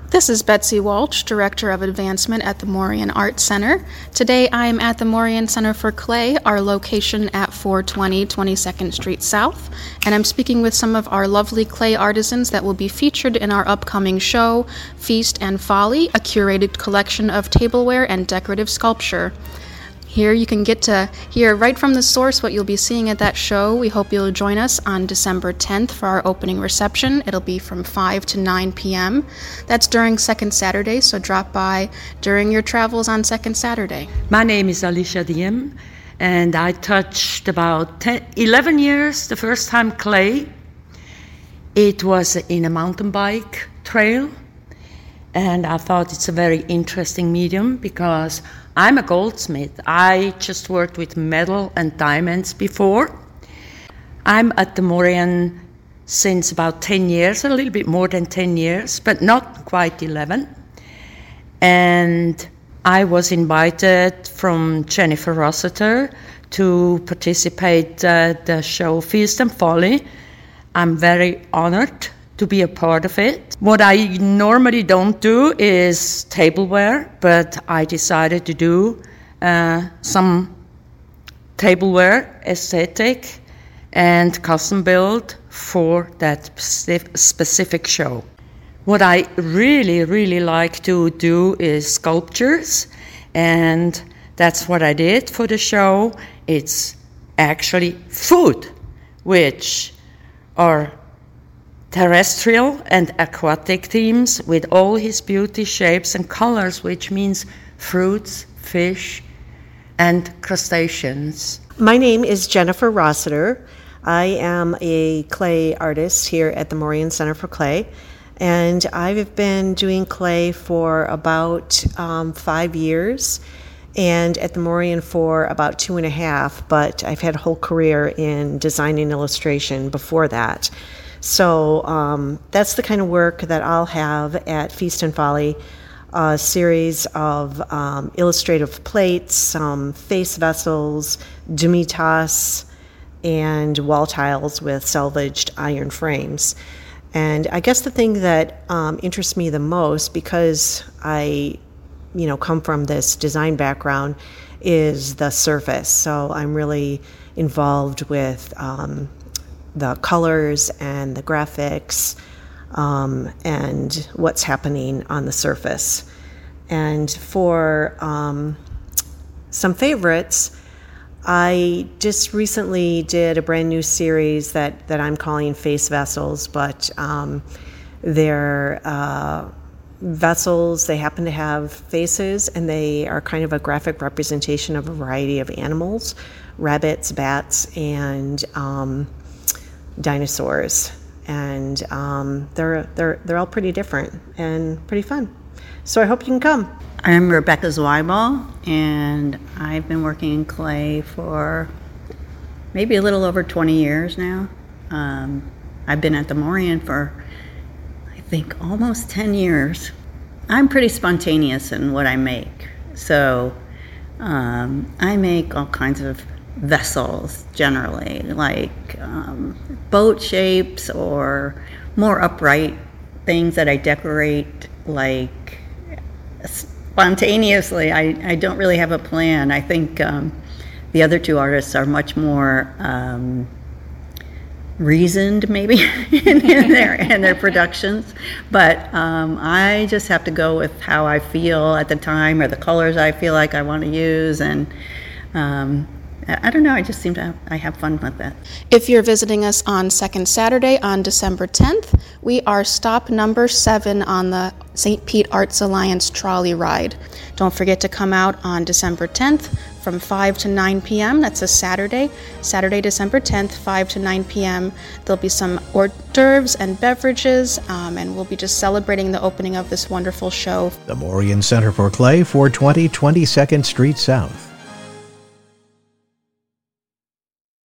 This is Betsy Walsh, Director of Advancement at the Morean Arts Center. Today I am at the Morean Center for Clay, our location at 420 22nd Street South, and I'm speaking with some of our lovely clay artisans that will be featured in our upcoming show, Feast and Folly, a curated collection of tableware and decorative sculpture. Here you can get to hear right from the source what you'll be seeing at that show. We hope you'll join us on December 10th for our opening reception. It'll be from 5 to 9 p.m. That's during Second Saturday, so drop by during your travels on Second Saturday. My name is Alicia Diem, and I touched about 11 years, the first time clay. It was in a mountain bike trail, and I thought it's a very interesting medium because I'm a goldsmith. I just worked with metal and diamonds before. I'm at the Morean since about 10 years, a little bit more than 10 years, but not quite 11. And I was invited from Jennifer Rossiter to participate at the show Feast and Folly. I'm very honored to be a part of it. What I normally don't do is tableware, but I decided to do some tableware aesthetic and custom build for that specific show. What I really like to do is sculptures, and that's what I did for the show. It's actually food, which are terrestrial and aquatic themes with all his beauty, shapes, and colors, which means fruits, fish, and crustaceans. My name is Jennifer Rossiter. I am a clay artist here at the Morean Center for Clay, and I've been doing clay for about 5 years, and at the Morean for about 2.5, but I've had a whole career in design and illustration before that. So that's the kind of work that I'll have at Feast and Folly, a series of illustrative plates, face vessels, demi-tasse, and wall tiles with salvaged iron frames. And I guess the thing that interests me the most, because I come from this design background, is the surface. So I'm really involved with the colors and the graphics and what's happening on the surface. And for some favorites, I just recently did a brand new series that I'm calling Face Vessels, but they're vessels. They happen to have faces, and they are kind of a graphic representation of a variety of animals, rabbits, bats, and dinosaurs, and they're all pretty different and pretty fun. So I hope you can come. I'm Rebecca Zweibel, and I've been working in clay for maybe a little over 20 years now. I've been at the Morean for, I think, almost 10 years. I'm pretty spontaneous in what I make. So I make all kinds of vessels generally, like boat shapes or more upright things that I decorate like spontaneously. I don't really have a plan. I think the other two artists are much more reasoned maybe in their productions, but I just have to go with how I feel at the time or the colors I feel like I want to use, and I don't know, I just seem to have fun with that. If you're visiting us on Second Saturday on December 10th, we are stop number 7 on the St. Pete Arts Alliance trolley ride. Don't forget to come out on December 10th from 5 to 9 p.m. That's a Saturday, December 10th, 5 to 9 p.m. There'll be some hors d'oeuvres and beverages, and we'll be just celebrating the opening of this wonderful show. The Morean Center for Clay, 420 22nd Street South.